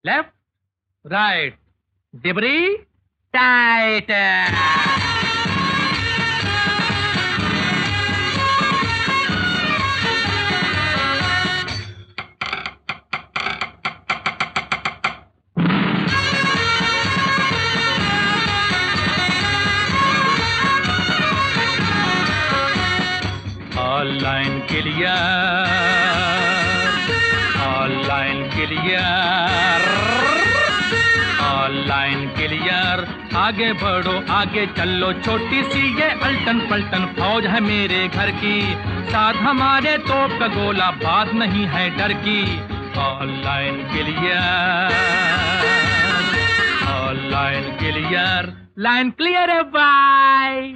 Left right, डिबरी tight. All line clear, all line clear, all line clear. आगे बढ़ो आगे चलो, छोटी सी ये अल्टन पल्टन फौज है मेरे घर की, साथ हमारे तोप का गोला, बात नहीं है डर की। All line clear, all line clear, line clear है बाय।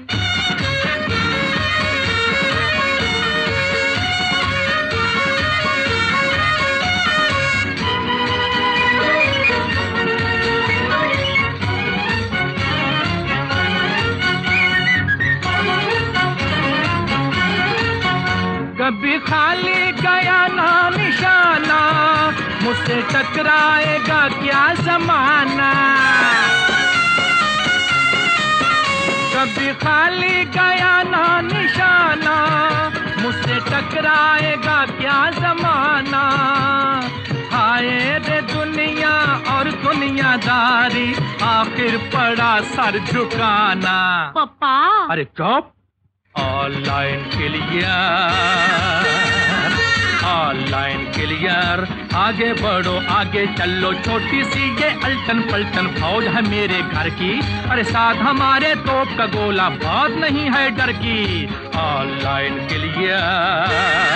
कभी खाली गया ना निशाना, मुझसे टकराएगा क्या जमाना। कभी खाली गया ना निशाना, मुझसे टकराएगा क्या जमाना। हाय रे दुनिया और दुनियादारी, आखिर पड़ा सर झुकाना। पापा अरे चुप। All line clear, all line clear. आगे बढ़ो आगे चलो, छोटी सी ये अल्टन पल्टन फौज है मेरे घर की, अरे साथ हमारे तोप का गोला, बात नहीं है डर की। All line clear,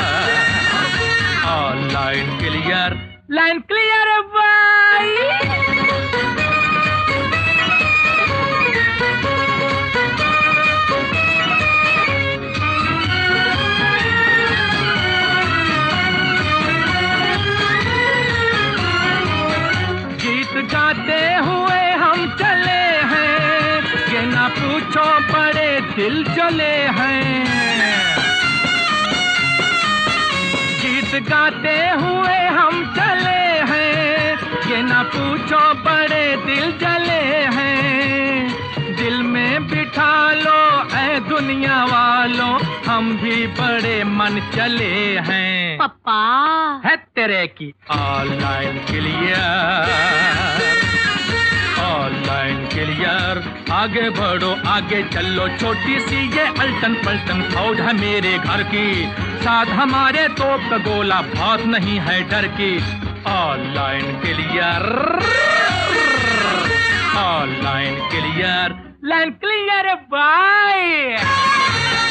all line clear, line clear बाय। गाते हुए हम चले हैं, ये ना पूछो बड़े दिल चले हैं। गीत गाते हुए हम चले हैं, ये ना पूछो बड़े दिल जले हैं। दिल में बिठा लो ऐ दुनिया वालों, हम भी बड़े मन चले हैं। पापा है तेरे की। All line clear, all line clear. आगे बढ़ो आगे चलो, छोटी सी ये अल्टन पल्टन फौज है मेरे घर की, साथ हमारे तोप का गोला, बात नहीं है डर की। All line clear, all line clear, line clear bye.